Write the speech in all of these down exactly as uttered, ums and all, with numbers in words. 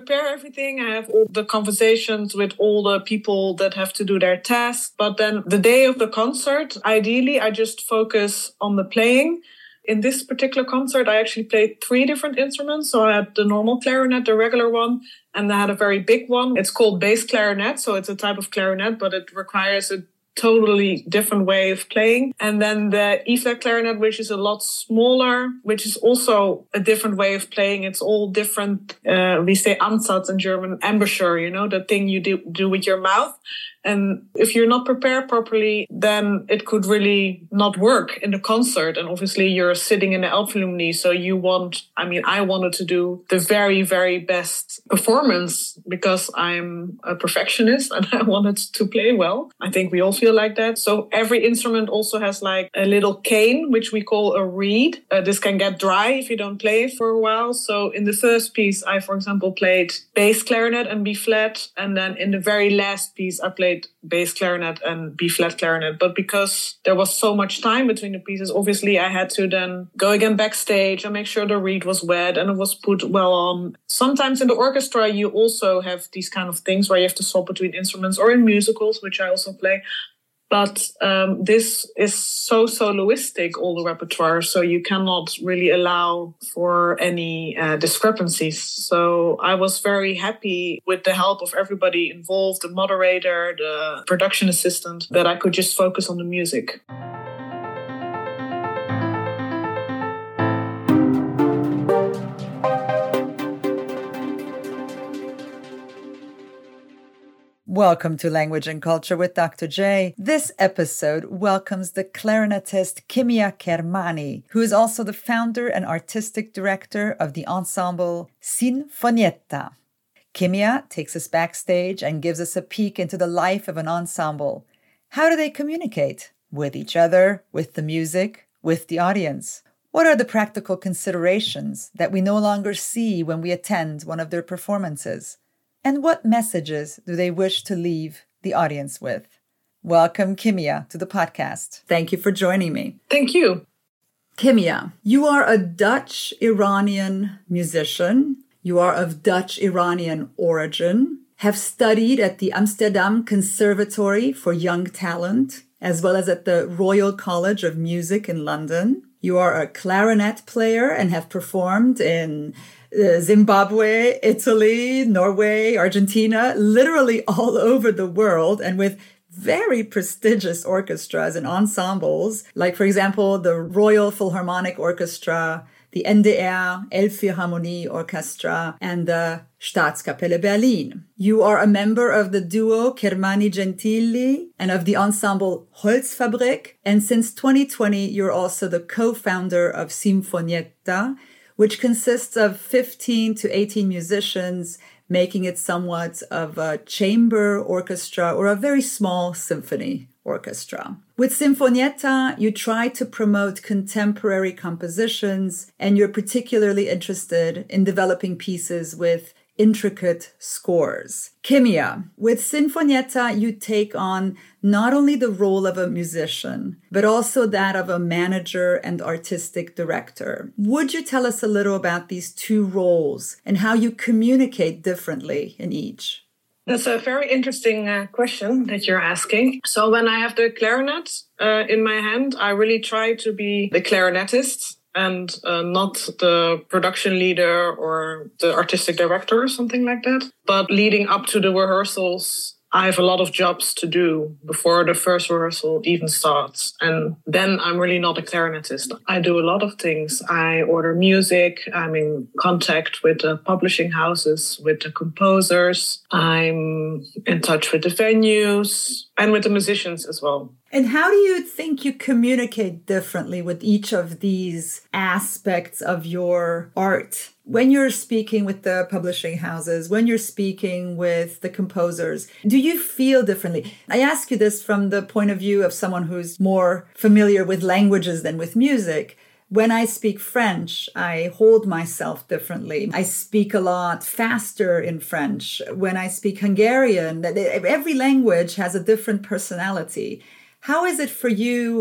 prepare everything. I have all the conversations with all the people that have to do their tasks. But then the day of the concert, ideally, I just focus on the playing. In this particular concert, I actually played three different instruments. So I had the normal clarinet, the regular one, and I had a very big one. It's called bass clarinet. So it's a type of clarinet, but it requires a totally different way of playing. And then the E-flat clarinet, which is a lot smaller, which is also a different way of playing. It's all different. Uh, we say Ansatz in German, embouchure, you know, the thing you do, do with your mouth. And if you're not prepared properly, then it could really not work in the concert. And obviously you're sitting in the Elbphilharmonie. So you want, I mean, I wanted to do the very, very best performance because I'm a perfectionist and I wanted to play well. I think we all feel like that. So every instrument also has like a little cane, which we call a reed. Uh, this can get dry if you don't play for a while. So in the first piece, I, for example, played bass clarinet and B flat. And then in the very last piece, I played bass clarinet and B flat clarinet. But because there was so much time between the pieces, obviously I had to then go again backstage and make sure the reed was wet and it was put well on. Sometimes in the orchestra, you also have these kind of things where you have to swap between instruments, or in musicals, which I also play. But um, this is so soloistic, all the repertoire, so you cannot really allow for any uh, discrepancies. So I was very happy with the help of everybody involved, the moderator, the production assistant, that I could just focus on the music. Welcome to Language and Culture with Doctor J. This episode welcomes the clarinetist Kimia Kermani, who is also the founder and artistic director of the ensemble Sinfonietta. Kimia takes us backstage and gives us a peek into the life of an ensemble. How do they communicate? With each other, with the music, with the audience? What are the practical considerations that we no longer see when we attend one of their performances? And what messages do they wish to leave the audience with? Welcome, Kimia, to the podcast. Thank you for joining me. Thank you. Kimia, you are a Dutch-Iranian musician. You are of Dutch-Iranian origin, have studied at the Amsterdam Conservatory for Young Talent, as well as at the Royal College of Music in London. You are a clarinet player and have performed in Zimbabwe, Italy, Norway, Argentina, literally all over the world, and with very prestigious orchestras and ensembles, like, for example, the Royal Philharmonic Orchestra, the N D R Elbphilharmonie Orchestra, and the Staatskapelle Berlin. You are a member of the duo Kermani-Gentili and of the ensemble Holzfabrik, and since twenty twenty, you're also the co-founder of Sinfonietta, which consists of fifteen to eighteen musicians, making it somewhat of a chamber orchestra or a very small symphony orchestra. With Sinfonietta, you try to promote contemporary compositions, and you're particularly interested in developing pieces with intricate scores. Kimia, with Sinfonietta, you take on not only the role of a musician, but also that of a manager and artistic director. Would you tell us a little about these two roles and how you communicate differently in each? That's a very interesting uh, question that you're asking. So when I have the clarinet uh, in my hand, I really try to be the clarinetist and uh, not the production leader or the artistic director or something like that. But leading up to the rehearsals, I have a lot of jobs to do before the first rehearsal even starts. And then I'm really not a clarinetist. I do a lot of things. I order music. I'm in contact with the publishing houses, with the composers. I'm in touch with the venues and with the musicians as well. And how do you think you communicate differently with each of these aspects of your art? When you're speaking with the publishing houses, when you're speaking with the composers, do you feel differently? I ask you this from the point of view of someone who's more familiar with languages than with music. When I speak French, I hold myself differently. I speak a lot faster in French. When I speak Hungarian, every language has a different personality. How is it for you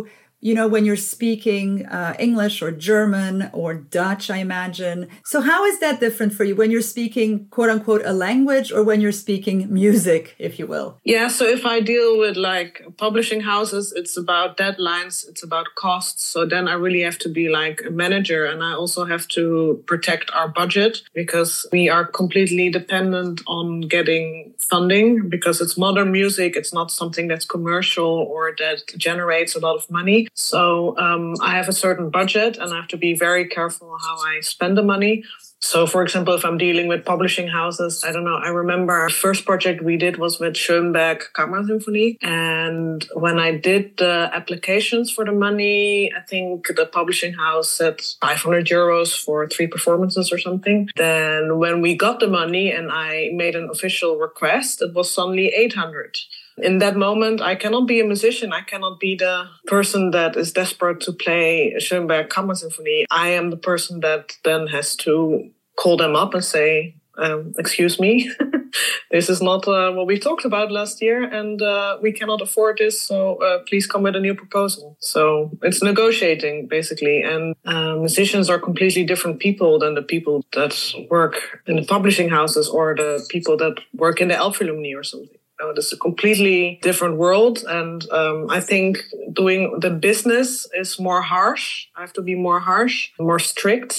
you know, when you're speaking uh, English or German or Dutch, I imagine. So how is that different for you when you're speaking, quote unquote, a language or when you're speaking music, if you will? Yeah, so if I deal with like publishing houses, it's about deadlines, it's about costs. So then I really have to be like a manager, and I also have to protect our budget because we are completely dependent on getting funding because it's modern music. It's not something that's commercial or that generates a lot of money. So um, I have a certain budget and I have to be very careful how I spend the money. So, for example, if I'm dealing with publishing houses, I don't know, I remember our first project we did was with Schoenberg Kammersymphonie. And when I did the applications for the money, I think the publishing house said five hundred euros for three performances or something. Then when we got the money and I made an official request, it was suddenly eight hundred. In that moment, I cannot be a musician. I cannot be the person that is desperate to play Schoenberg Kammersymphonie. I am the person that then has to call them up and say, um, excuse me, this is not uh, what we talked about last year, and uh, we cannot afford this, so uh, please come with a new proposal. So it's negotiating, basically. And uh, musicians are completely different people than the people that work in the publishing houses or the people that work in the Elbphilharmonie or something. It's a completely different world. And um, I think doing the business is more harsh. I have to be more harsh, more strict.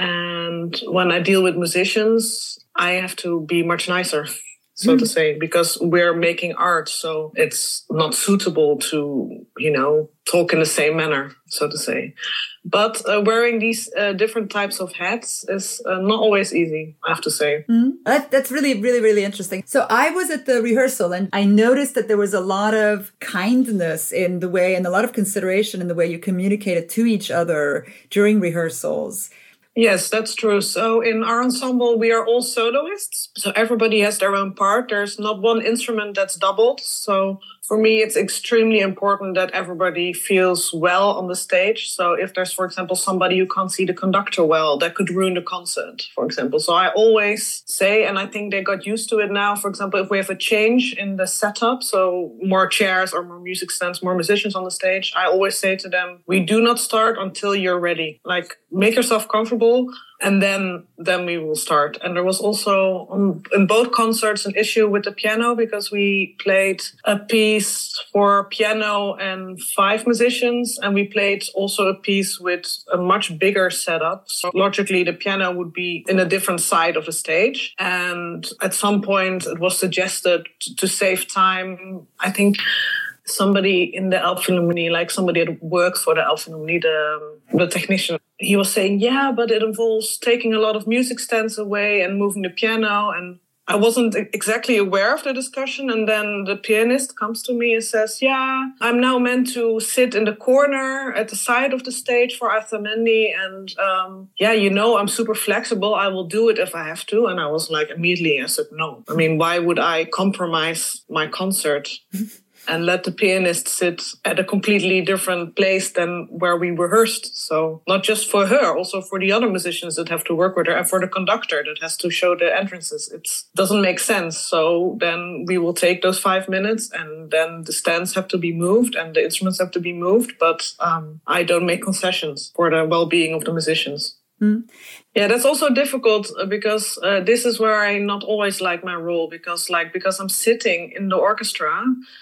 And when I deal with musicians, I have to be much nicer, so mm. to say, because we're making art. So it's not suitable to, you know, talk in the same manner, so to say. But uh, wearing these uh, different types of hats is uh, not always easy, I have to say. Mm. That, that's really, really, really interesting. So I was at the rehearsal and I noticed that there was a lot of kindness in the way and a lot of consideration in the way you communicated to each other during rehearsals. Yes, that's true. So in our ensemble, we are all soloists. So everybody has their own part. There's not one instrument that's doubled. So for me, it's extremely important that everybody feels well on the stage. So if there's, for example, somebody who can't see the conductor well, that could ruin the concert, for example. So I always say, and I think they got used to it now, for example, if we have a change in the setup, so more chairs or more music stands, more musicians on the stage, I always say to them, we do not start until you're ready. Like, make yourself comfortable. And then then we will start. And there was also um, in both concerts an issue with the piano because we played a piece for piano and five musicians. And we played also a piece with a much bigger setup. So logically, the piano would be in a different side of the stage. And at some point, it was suggested to, to save time. I think somebody in the Elbphilharmonie, like somebody that works for the Elbphilharmonie, the, the technician, he was saying, yeah, but it involves taking a lot of music stands away and moving the piano. And I wasn't exactly aware of the discussion. And then the pianist comes to me and says, yeah, I'm now meant to sit in the corner at the side of the stage for Arthur Mendy. And um, yeah, you know, I'm super flexible. I will do it if I have to. And I was like, immediately, I said, no. I mean, why would I compromise my concert and let the pianist sit at a completely different place than where we rehearsed? So not just for her, also for the other musicians that have to work with her and for the conductor that has to show the entrances. It doesn't make sense. So then we will take those five minutes and then the stands have to be moved and the instruments have to be moved. But um, I don't make concessions for the well-being of the musicians. Mm. Yeah, that's also difficult because uh, this is where I not always like my role because like because I'm sitting in the orchestra,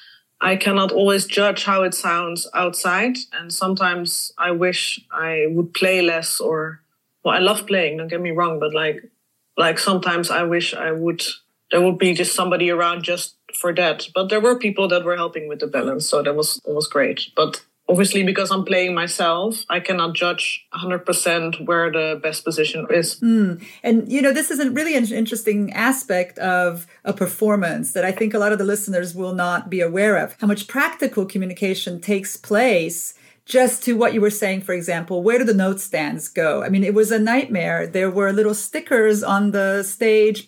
I cannot always judge how it sounds outside. And sometimes I wish I would play less or, well, I love playing, don't get me wrong, but like, like sometimes I wish I would, there would be just somebody around just for that. But there were people that were helping with the balance. So that was, that was great. But obviously, because I'm playing myself, I cannot judge one hundred percent where the best position is. Mm. And, you know, this is a really an interesting aspect of a performance that I think a lot of the listeners will not be aware of. How much practical communication takes place just to what you were saying, for example, where do the note stands go? I mean, it was a nightmare. There were little stickers on the stage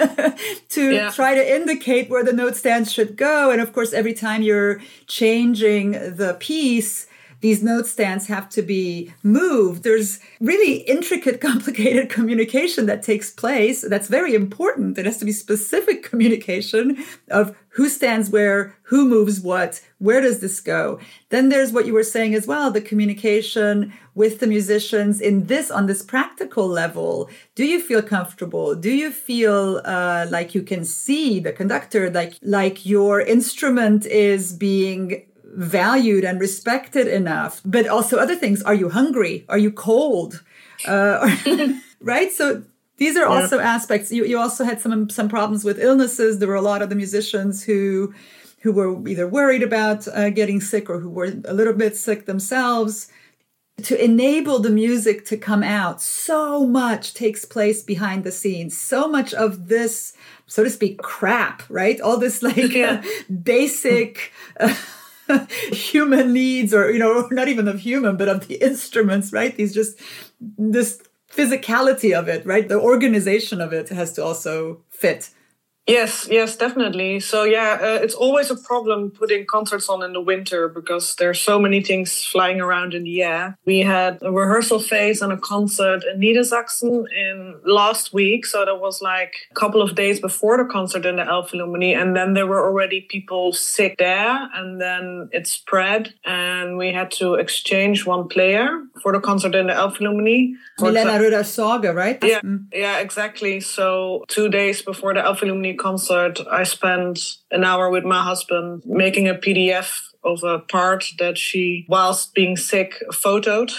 to yeah. try to indicate where the note stands should go. And of course, every time you're changing the piece, these note stands have to be moved. There's really intricate, complicated communication that takes place. That's very important. It has to be specific communication of who stands where, who moves what, where does this go? Then there's what you were saying as well, the communication with the musicians in this, on this practical level. Do you feel comfortable? Do you feel uh, like you can see the conductor, like, like your instrument is being valued and respected enough? But also other things. Are you hungry? Are you cold? Uh, right? So these are yeah. also aspects. You you also had some some problems with illnesses. There were a lot of the musicians who who were either worried about uh, getting sick or who were a little bit sick themselves. To enable the music to come out, so much takes place behind the scenes. So much of this, so to speak, crap, right? All this like yeah. uh, basic uh, human needs, or, you know, not even of human, but of the instruments, right? These just, this physicality of it, right? The organization of it has to also fit. Yes, yes, definitely. So yeah, uh, it's always a problem putting concerts on in the winter because there's so many things flying around in the air. We had a rehearsal phase and a concert in Niedersachsen in last week. So that was like a couple of days before the concert in the Elbphilharmonie. And then there were already people sick there, and then it spread. And we had to exchange one player for the concert in the Elbphilharmonie. Milena Röder-Sorge, right? Yeah, mm. yeah, exactly. So two days before the Elbphilharmonie concert, I spent an hour with my husband making a P D F of a part that she, whilst being sick, photoed.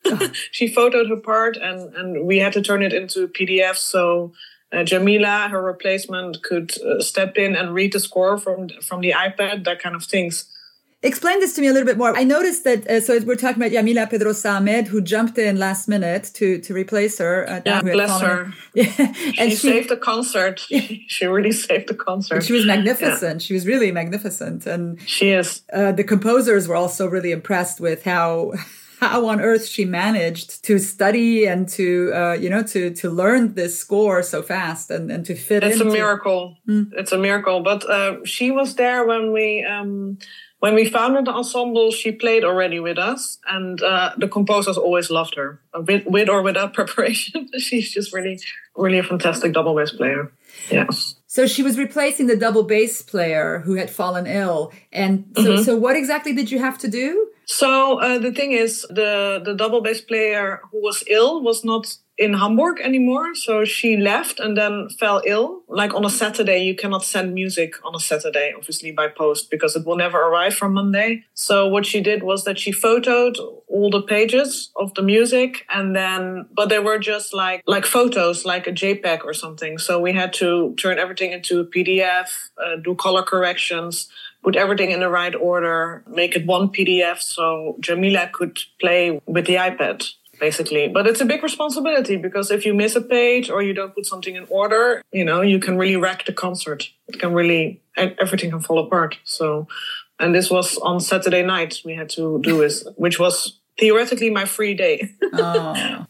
She photoed her part, and, and we had to turn it into a P D F so uh, Jamila, her replacement, could uh, step in and read the score from, from the iPad, that kind of things. Explain this to me a little bit more. I noticed that, uh, so we're talking about Jamila Pedrosa Ahmed, who jumped in last minute to to replace her. Uh, yeah, bless her. Yeah. and she, she saved the concert. Yeah. She really saved the concert. And she was magnificent. Yeah. She was really magnificent. And she is. Uh, the composers were also really impressed with how how on earth she managed to study and to, uh, you know, to to learn this score so fast and, and to fit It's into. a miracle. Hmm. It's a miracle. But uh, she was there when we... Um, When we founded the ensemble, she played already with us, and uh, the composers always loved her, with, with or without preparation. She's just really, really a fantastic double bass player. Yeah. So she was replacing the double bass player who had fallen ill. And so, mm-hmm. so what exactly did you have to do? So uh, the thing is, the, the double bass player who was ill was not in Hamburg anymore. So she left and then fell ill. Like on a Saturday, you cannot send music on a Saturday, obviously by post, because it will never arrive from Monday. So what she did was that she photoed all the pages of the music, and then, but they were just like, like photos, like a JPEG or something. So we had to turn everything into a P D F, uh, do color corrections, put everything in the right order, make it one P D F so Jamila could play with the iPad, basically. But it's a big responsibility because if you miss a page or you don't put something in order, you know, you can really wreck the concert. It can really, everything can fall apart. So, and this was on Saturday night we had to do this, which was theoretically my free day. Oh.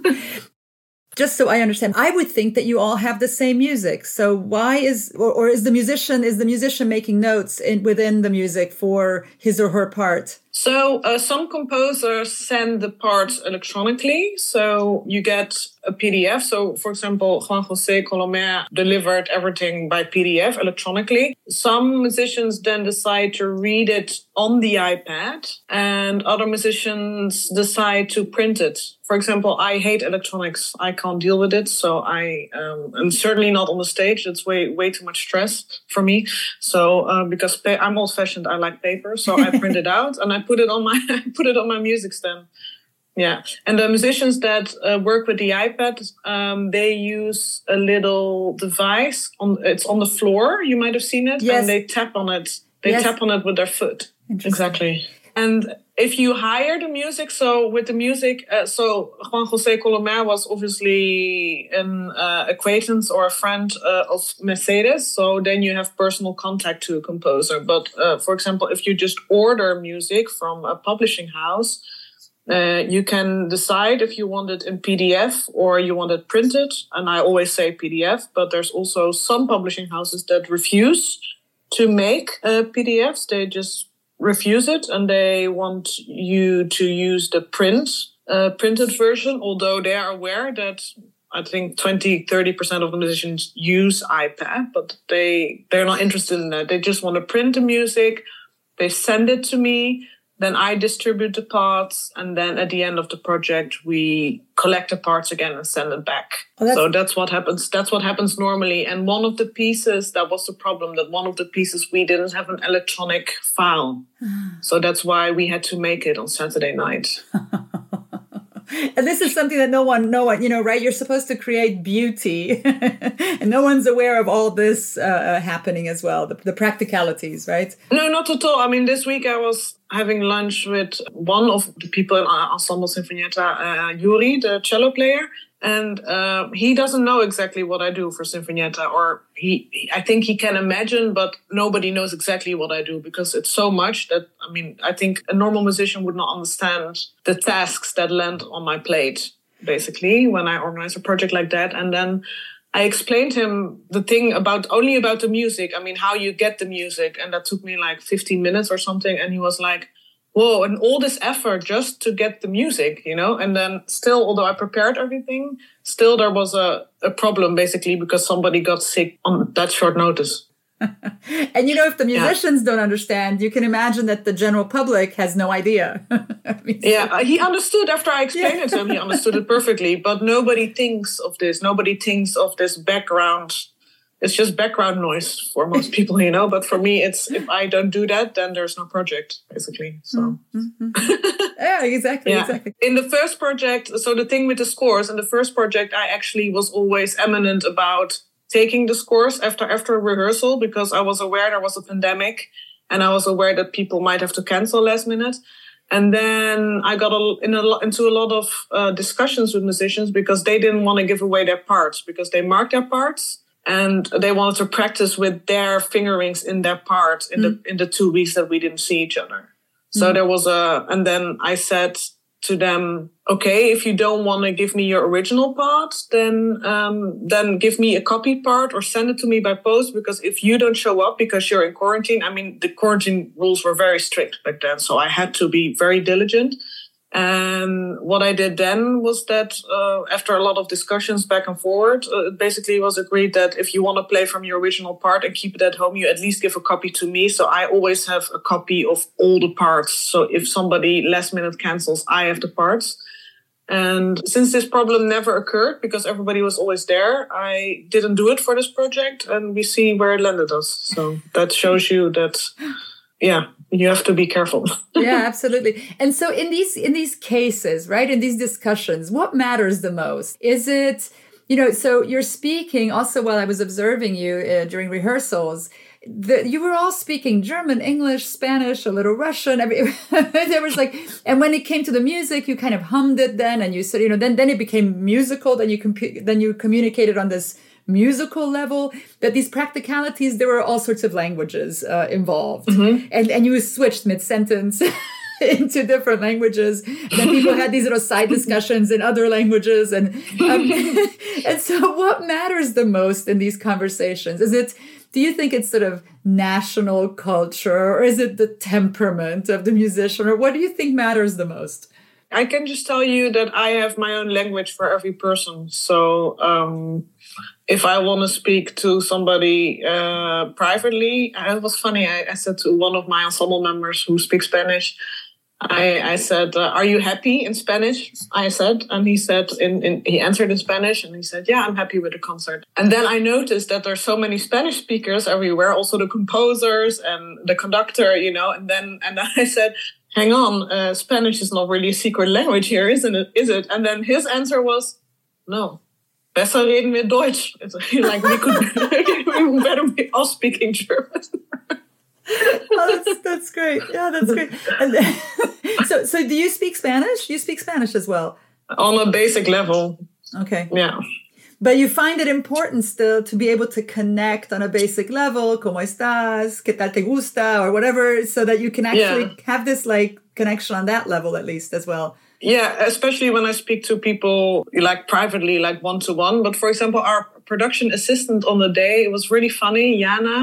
Just so I understand, I would think that you all have the same music. So why is, or, or is the musician, is the musician making notes in, within the music for his or her part? So uh, some composers send the parts electronically. So you get a P D F. So for example, Juan José Colomer delivered everything by P D F electronically. Some musicians then decide to read it on the iPad, and other musicians decide to print it. For example, I hate electronics. I can't deal with it. So I um, am certainly not on the stage. It's way, way too much stress for me. So uh, because pa- I'm old fashioned, I like paper. So I print it out and I put it on my put it on my music stand. Yeah, and the musicians that uh, work with the iPad, um, they use a little device on. It's on the floor. You might have seen it, yes. And they tap on it. They yes. tap on it with their foot. Exactly. And if you hire the music, so with the music, uh, so Juan José Colomer was obviously an uh, acquaintance or a friend uh, of Mercedes. So then you have personal contact to a composer. But uh, for example, if you just order music from a publishing house, uh, you can decide if you want it in P D F or you want it printed. And I always say P D F, but there's also some publishing houses that refuse to make uh, P D Fs. They just refuse it, and they want you to use the print uh, printed version, although they are aware that I think twenty, thirty percent of the musicians use iPad, but they, they're not interested in that. They just want to print the music. They send it to me. Then I distribute the parts. And then at the end of the project, we collect the parts again and send it back. Oh, that's- so that's what happens. That's what happens normally. And one of the pieces, that was the problem, that one of the pieces, we didn't have an electronic file. So that's why we had to make it on Saturday night. And this is something that no one, no one, you know, right? You're supposed to create beauty and no one's aware of all this uh, happening as well, the, the practicalities, right? No, not at all. I mean, this week I was having lunch with one of the people in Ensemble Sinfonietta, uh, Yuri, the cello player. And uh, he doesn't know exactly what I do for Sinfonietta, or he, I think he can imagine, but nobody knows exactly what I do because it's so much that, I mean, I think a normal musician would not understand the tasks that land on my plate, basically, when I organize a project like that. And then I explained him the thing about only about the music. I mean, how you get the music. And that took me like fifteen minutes or something. And he was like, whoa, and all this effort just to get the music, you know? And then still, although I prepared everything, still there was a, a problem, basically, because somebody got sick on that short notice. And, you know, if the musicians yeah. don't understand, you can imagine that the general public has no idea. I mean, yeah, so. He understood after I explained yeah. it to him. He understood it perfectly. But nobody thinks of this. Nobody thinks of this background. It's just background noise for most people, you know. But for me, it's if I don't do that, then there's no project, basically. So, mm-hmm. yeah, exactly, yeah. exactly. In the first project, so the thing with the scores, in the first project, I actually was always eminent about taking the scores after after rehearsal because I was aware there was a pandemic, and I was aware that people might have to cancel last minute. And then I got a, in a, into a lot of uh, discussions with musicians because they didn't want to give away their parts because they marked their parts. And they wanted to practice with their fingerings in their part in mm. the in the two weeks that we didn't see each other. So mm. there was a, and then I said to them, okay, if you don't want to give me your original part, then um, then give me a copy part or send it to me by post. Because if you don't show up because you're in quarantine, I mean, the quarantine rules were very strict back then. So I had to be very diligent. And what I did then was that uh, after a lot of discussions back and forward, uh, it basically was agreed that if you want to play from your original part and keep it at home, you at least give a copy to me. So I always have a copy of all the parts. So if somebody last minute cancels, I have the parts. And since this problem never occurred because everybody was always there, I didn't do it for this project. And we see where it landed us. So that shows you that, yeah, you have to be careful. Yeah, absolutely. And so in these in these cases, right, in these discussions, what matters the most? Is it, you know, so you're speaking also while I was observing you uh, during rehearsals, the, you were all speaking German, English, Spanish, a little Russian. I mean, there was like, and when it came to the music, you kind of hummed it then, and you said, you know, then then it became musical. Then you compu- then you communicated on this musical level, that these practicalities, there were all sorts of languages uh, involved. Mm-hmm. And and you switched mid-sentence into different languages. And then people had these little side discussions in other languages. And um, and so what matters the most in these conversations? Is it, do you think it's sort of national culture, or is it the temperament of the musician? Or what do you think matters the most? I can just tell you that I have my own language for every person. So um, if I want to speak to somebody uh, privately, it was funny. I, I said to one of my ensemble members who speaks Spanish, I, I said, uh, "Are you happy in Spanish?" I said, and he said, in, in, he answered in Spanish, and he said, "Yeah, I'm happy with the concert." And then I noticed that there's so many Spanish speakers everywhere, also the composers and the conductor, you know. And then and then I said, hang on, uh, Spanish is not really a secret language here, isn't it? Is it? And then his answer was, no. Besser reden wir Deutsch. Like we could, we better be all speaking German. Oh, that's, that's great. Yeah, that's great. And then, so, so do you speak Spanish? You speak Spanish as well? On a basic level. Okay. Yeah. But you find it important still to be able to connect on a basic level, ¿cómo estás? ¿Qué tal te gusta? Or whatever, so that you can actually yeah. have this like connection on that level at least as well. Yeah, especially when I speak to people like privately, like one-to-one. But for example, our production assistant on the day, it was really funny, Jana.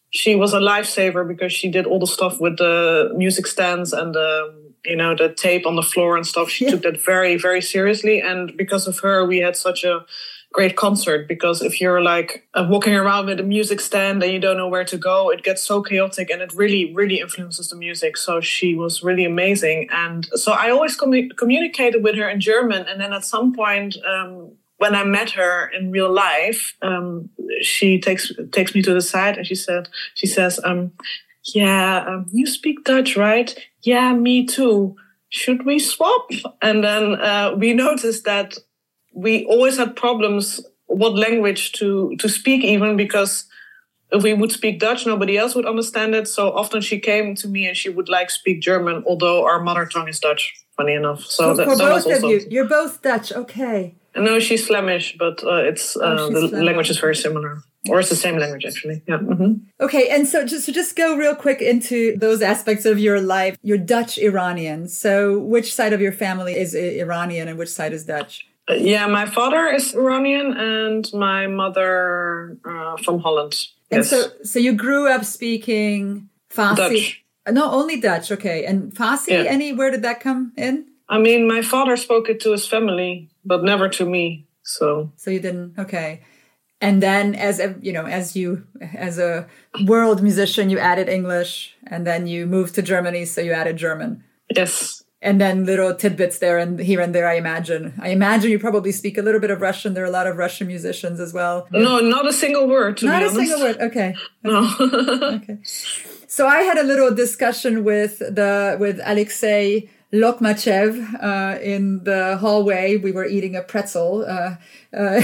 she was a lifesaver because she did all the stuff with the music stands and the, you know, the tape on the floor and stuff. She yeah. took that very, very seriously. And because of her, we had such a great concert, because if you're like uh, walking around with a music stand and you don't know where to go, it gets so chaotic and it really, really influences the music. So she was really amazing. And so I always commu- communicated with her in German. And then at some point, um, when I met her in real life, um, she takes takes me to the side and she said, she says, um, yeah, um, you speak Dutch, right? Yeah, me too. Should we swap? And then uh, we noticed that we always had problems what language to, to speak, even because if we would speak Dutch, nobody else would understand it. So often she came to me and she would like speak German, although our mother tongue is Dutch, funny enough. So for, that, for that both was also... of you, you're both Dutch, okay. No, she's Flemish, but uh, it's uh, oh, the Flemish. Language is very similar. Or it's the same language, actually. Yeah. Mm-hmm. Okay, and so just, so just go real quick into those aspects of your life. You're Dutch Iranian. So which side of your family is Iranian and which side is Dutch? Uh, yeah, my father is Iranian and my mother uh, from Holland. And yes. so so you grew up speaking Farsi? Dutch. No, only Dutch, okay. And Farsi, yeah. any, where did that come in? I mean, my father spoke it to his family, but never to me. So, so you didn't, okay. And then as a, you know, as you, as a world musician, you added English, and then you moved to Germany, so you added German. Yes. And then little tidbits there and here and there, I imagine. I imagine you probably speak a little bit of Russian. There are a lot of Russian musicians as well. No, not a single word, to not be honest. Not a single word, okay. No. Okay. So I had a little discussion with the, with Alexei Lokmachev uh, in the hallway. We were eating a pretzel uh, uh,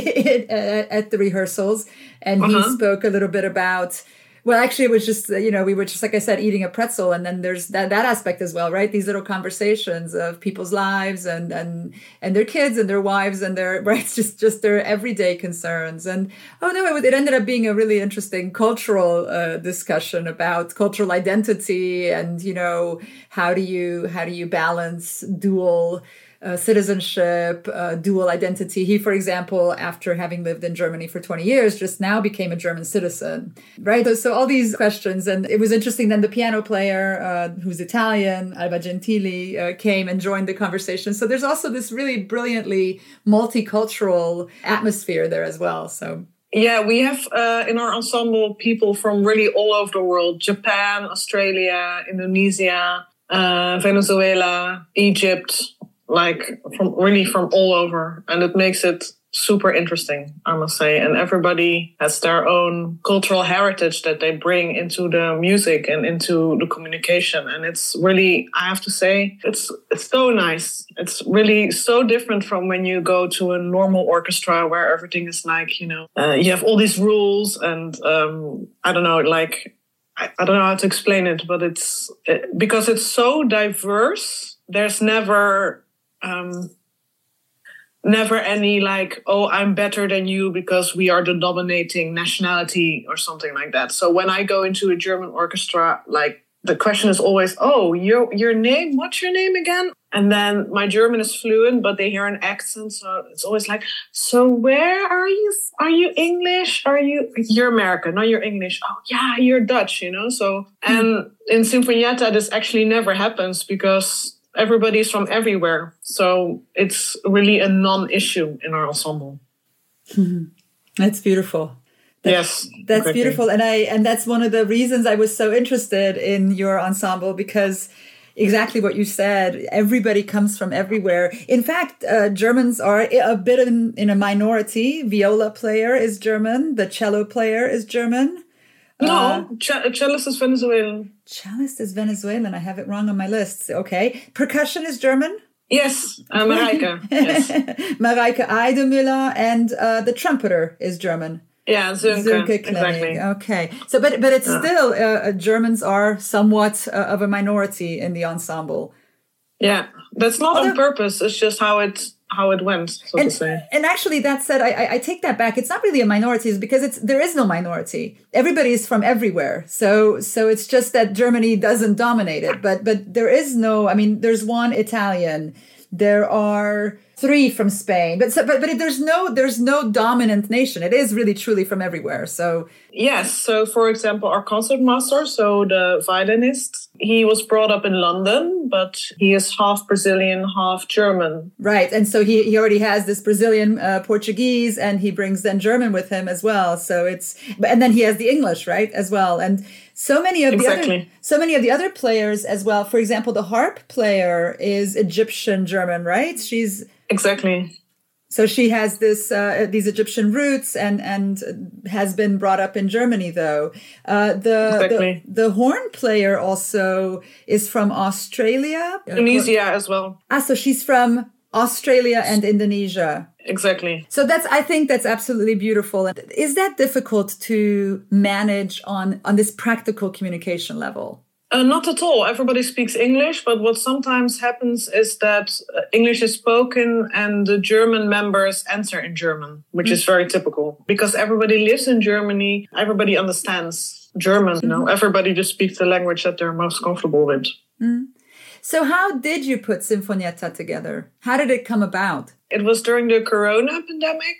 at the rehearsals, and uh-huh. he spoke a little bit about. Well, actually, it was just, you know, we were just, like I said, eating a pretzel. And then there's that, that aspect as well, right? These little conversations of people's lives and, and, and their kids and their wives and their, right? It's just, just their everyday concerns. And, oh no, it, it ended up being a really interesting cultural uh, discussion about cultural identity and, you know, how do you, how do you balance dual Uh, citizenship, uh, dual identity. He, for example, after having lived in Germany for twenty years, just now became a German citizen, right? So all these questions. And it was interesting. Then the piano player, uh, who's Italian, Alba Gentili, uh, came and joined the conversation. So there's also this really brilliantly multicultural atmosphere there as well. So yeah, we have uh, in our ensemble people from really all over the world: Japan, Australia, Indonesia, uh, Venezuela, Egypt. Like from really from all over. And it makes it super interesting, I must say. And everybody has their own cultural heritage that they bring into the music and into the communication. And it's really, I have to say, it's it's so nice. It's really so different from when you go to a normal orchestra where everything is like, you know, uh, you have all these rules and um, I don't know, like, I, I don't know how to explain it, but it's it, because it's so diverse, there's never... Um, never any like, oh, I'm better than you because we are the dominating nationality or something like that. So when I go into a German orchestra, like the question is always, oh, your your name, what's your name again? And then my German is fluent, but they hear an accent, so it's always like, so where are you? Are you English? Are you? You're American? No, you're English. Oh, yeah, you're Dutch. You know. So and in Sinfonietta, this actually never happens because everybody's from everywhere. So it's really a non-issue in our ensemble. That's beautiful. That's, yes. That's greatly. Beautiful. And I and that's one of the reasons I was so interested in your ensemble, because exactly what you said, everybody comes from everywhere. In fact, uh, Germans are a bit in, in a minority. Viola player is German. The cello player is German. No, uh, ch- cellist is Venezuelan. Cellist is Venezuelan. I have it wrong on my list. Okay. Percussion is German? Yes, uh, Mareike. Yes. Mareike Eidemüller. And uh, the trumpeter is German. Yeah, Sönke. Sönke exactly. Okay. So, but but it's yeah. still, uh, Germans are somewhat uh, of a minority in the ensemble. Yeah, that's not Although, on purpose. It's just how it how it went, so and, to say. And actually, that said, I, I take that back. It's not really a minority, it's because it's there is no minority. Everybody is from everywhere. So so it's just that Germany doesn't dominate it. But but there is no. I mean, there's one Italian. There are three from Spain, but so, but but there's no there's no dominant nation. It is really truly from everywhere. So yes. So for example, our concertmaster, so the violinist, he was brought up in London, but he is half Brazilian, half German. Right, and so he he already has this Brazilian uh, Portuguese, and he brings then German with him as well. So it's and then he has the English, right, as well, and. So many of exactly. the other, so many of the other players as well. For example, the harp player is Egyptian German, right? She's exactly. So she has this uh, these Egyptian roots and and has been brought up in Germany, though. Uh, the, exactly. the the horn player also is from Australia, Indonesia as well. Ah, so she's from Australia and Indonesia. Exactly. So that's, I think that's absolutely beautiful. Is that difficult to manage on, on this practical communication level? Uh, not at all. Everybody speaks English, but what sometimes happens is that uh, English is spoken and the German members answer in German, which mm-hmm. is very typical because everybody lives in Germany. Everybody understands German. Mm-hmm. You know, everybody just speaks the language that they're most comfortable with. Mm-hmm. So how did you put Sinfonietta together? How did it come about? It was during the Corona pandemic,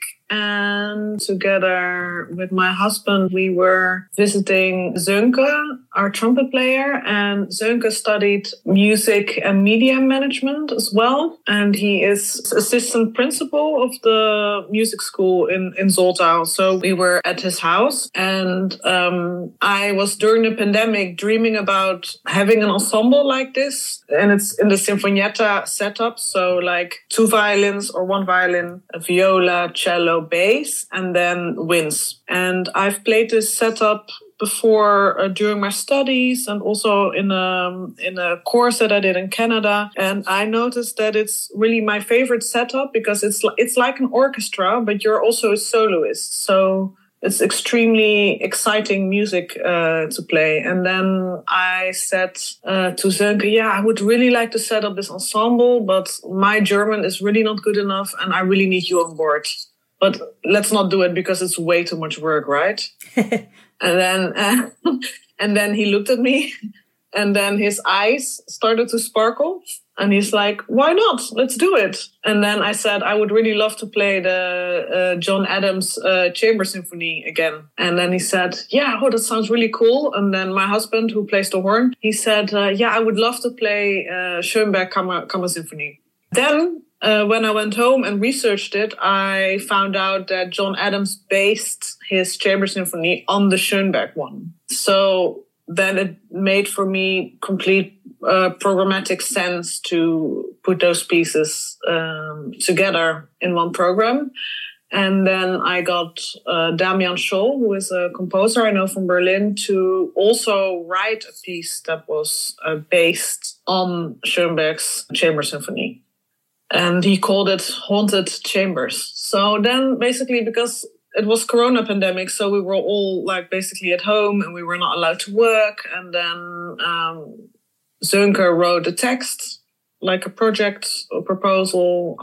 and together with my husband, we were visiting Sönke, our trumpet player, and Sönke studied music and media management as well. And he is assistant principal of the music school in, in Soltau. So we were at his house, and um, I was during the pandemic dreaming about having an ensemble like this. And it's in the Sinfonietta setup. So like two violins or one violin, a viola, cello, bass, and then winds. And I've played this setup before uh, during my studies and also in a, in a course that I did in Canada. And I noticed that it's really my favorite setup because it's, it's like an orchestra, but you're also a soloist. So it's extremely exciting music uh, to play. And then I said uh, to Sönke, yeah, I would really like to set up this ensemble, but my German is really not good enough and I really need you on board. But let's not do it because it's way too much work, right? and then uh, and then he looked at me and then his eyes started to sparkle. And he's like, why not? Let's do it. And then I said, I would really love to play the uh, John Adams uh, Chamber Symphony again. And then he said, yeah, oh, that sounds really cool. And then my husband, who plays the horn, he said, uh, yeah, I would love to play uh, Schoenberg Kammer, Kammer Symphony. Then uh, when I went home and researched it, I found out that John Adams based his Chamber Symphony on the Schoenberg one. So then it made for me complete uh, programmatic sense to put those pieces um, together in one program. And then I got uh, Damian Scholl, who is a composer I know from Berlin, to also write a piece that was uh, based on Schoenberg's Chamber Symphony. And he called it Haunted Chambers. So then basically because it was Corona pandemic, so we were all like basically at home and we were not allowed to work. And then um, Sönke wrote a text, like a project or proposal.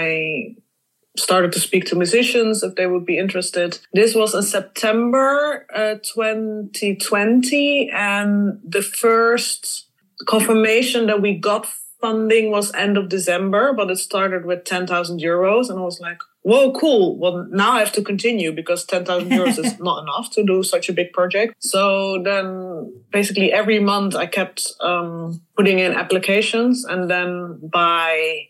I started to speak to musicians if they would be interested. This was in September uh, twenty twenty, and the first confirmation that we got funding was end of December, but it started with ten thousand euros, and I was like, whoa, cool. Well, now I have to continue because ten thousand euros is not enough to do such a big project. So then basically every month I kept um, putting in applications. And then by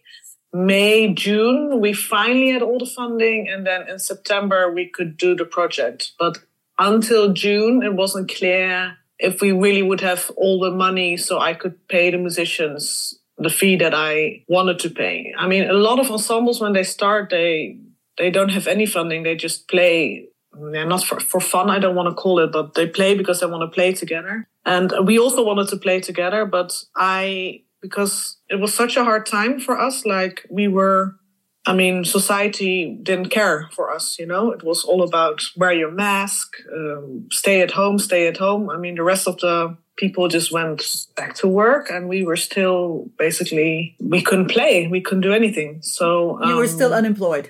May, June, we finally had all the funding. And then in September, we could do the project. But until June, it wasn't clear if we really would have all the money so I could pay the musicians the fee that I wanted to pay. I mean, a lot of ensembles, when they start, they they don't have any funding. They just play. They're not for, for fun, I don't want to call it, but they play because they want to play together. And we also wanted to play together, but I, because it was such a hard time for us, like we were, I mean, society didn't care for us, you know? It was all about wear your mask, um, stay at home, stay at home. I mean, the rest of the people just went back to work and we were still basically, we couldn't play, we couldn't do anything. So um, you were still unemployed.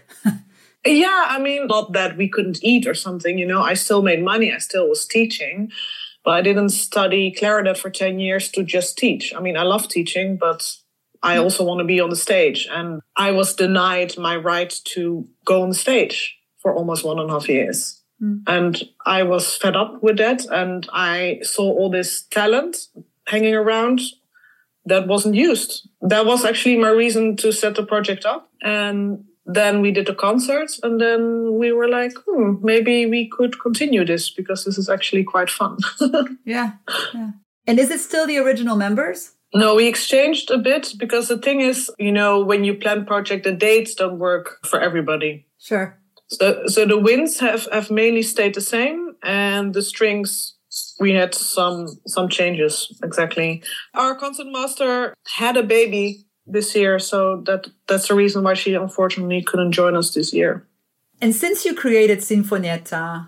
Yeah, I mean, not that we couldn't eat or something, you know, I still made money, I still was teaching, but I didn't study clarinet for ten years to just teach. I mean, I love teaching, but I also want to be on the stage. And I was denied my right to go on the stage for almost one and a half years. Mm. And I was fed up with that. And I saw all this talent hanging around that wasn't used. That was actually my reason to set the project up. And then we did the concerts, and then we were like, hmm, maybe we could continue this because this is actually quite fun. yeah, yeah. And is it still the original members? No, we exchanged a bit because the thing is, you know, when you plan project, the dates don't work for everybody. Sure. So, so the winds have, have mainly stayed the same, and the strings, we had some some changes. Exactly. Our concertmaster had a baby this year, so that that's the reason why she unfortunately couldn't join us this year. And since you created Sinfonietta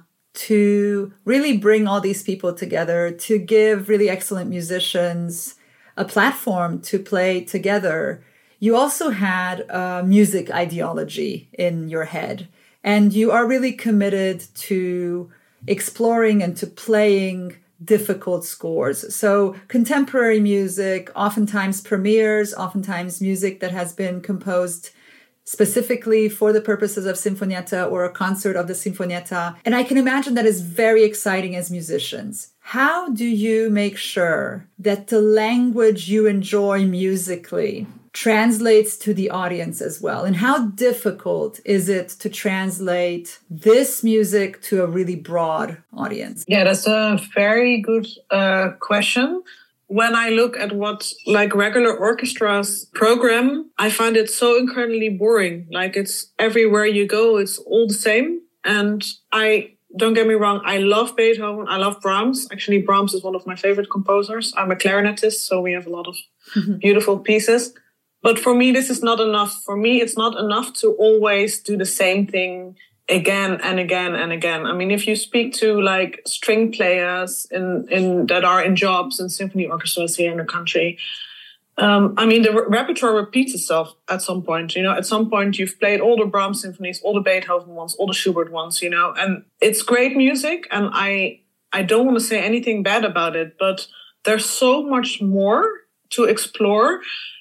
to really bring all these people together, to give really excellent musicians a platform to play together, you also had a music ideology in your head. And you are really committed to exploring and to playing difficult scores. So contemporary music oftentimes premieres, oftentimes music that has been composed specifically for the purposes of Sinfonietta or a concert of the Sinfonietta. And I can imagine that is very exciting as musicians. How do you make sure that the language you enjoy musically translates to the audience as well? And how difficult is it to translate this music to a really broad audience? Yeah, that's a very good uh, question. When I look at what like regular orchestras program, I find it so incredibly boring. Like it's everywhere you go, it's all the same. And I don't get me wrong, I love Beethoven, I love Brahms. Actually, Brahms is one of my favorite composers. I'm a clarinetist, so we have a lot of beautiful pieces. But for me, this is not enough. For me, it's not enough to always do the same thing again and again and again. I mean, if you speak to like string players in, in that are in jobs in symphony orchestras here in the country, um, I mean, the re- repertoire repeats itself at some point. You know, at some point you've played all the Brahms symphonies, all the Beethoven ones, all the Schubert ones, you know, and it's great music. And I, I don't want to say anything bad about it, but there's so much more to explore.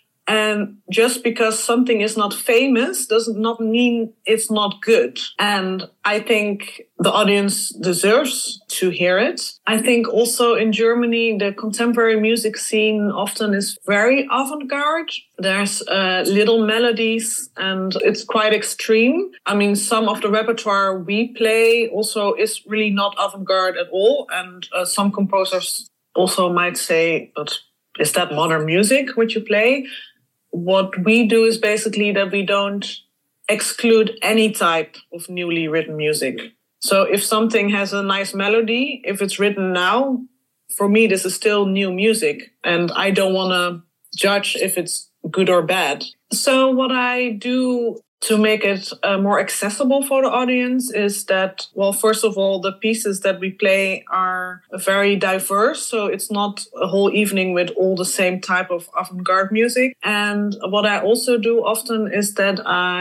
And just because something is not famous does not mean it's not good. And I think the audience deserves to hear it. I think also in Germany, the contemporary music scene often is very avant-garde. There's uh, little melodies and it's quite extreme. I mean, some of the repertoire we play also is really not avant-garde at all. And uh, some composers also might say, but is that modern music which you play? What we do is basically that we don't exclude any type of newly written music. So if something has a nice melody, if it's written now, for me, this is still new music. And I don't want to judge if it's good or bad. So what I do to make it uh, more accessible for the audience is that, well, first of all, the pieces that we play are very diverse. So it's not a whole evening with all the same type of avant-garde music. And what I also do often is that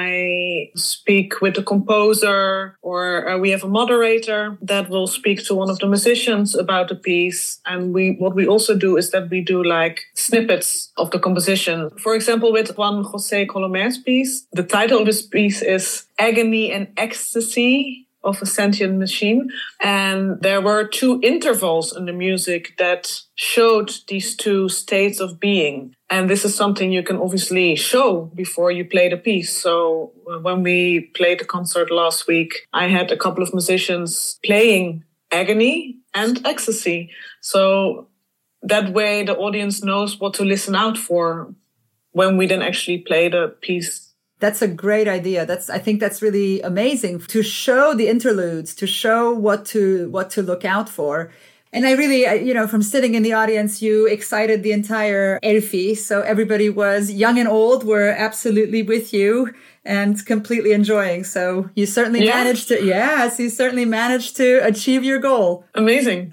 I speak with the composer, or uh, we have a moderator that will speak to one of the musicians about the piece. And we what we also do is that we do like snippets of the composition. For example, with Juan José Colomer's piece, the title of his piece is Agony and Ecstasy of a Sentient Machine. And there were two intervals in the music that showed these two states of being. And this is something you can obviously show before you play the piece. So when we played the concert last week, I had a couple of musicians playing Agony and Ecstasy. So that way the audience knows what to listen out for when we then actually play the piece. That's a great idea. That's I think that's really amazing to show the interludes, to show what to what to look out for. And I really, you know, from sitting in the audience, you excited the entire Elfi. So everybody was young and old were absolutely with you and completely enjoying. So you certainly yeah. managed to, yes, you certainly managed to achieve your goal. Amazing.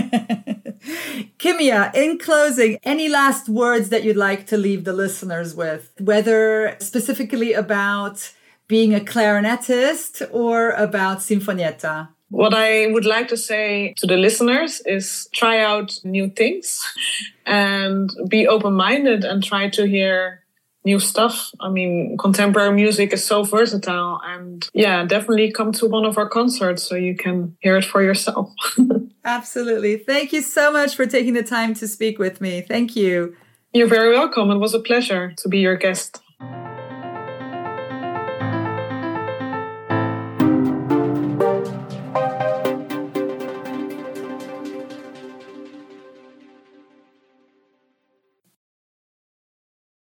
Kimia, in closing, any last words that you'd like to leave the listeners with, whether specifically about being a clarinetist or about Sinfonietta? What I would like to say to the listeners is try out new things and be open-minded and try to hear new stuff. I mean, contemporary music is so versatile, and yeah, definitely come to one of our concerts so you can hear it for yourself. Absolutely. Thank you so much for taking the time to speak with me. Thank you. You're very welcome. It was a pleasure to be your guest.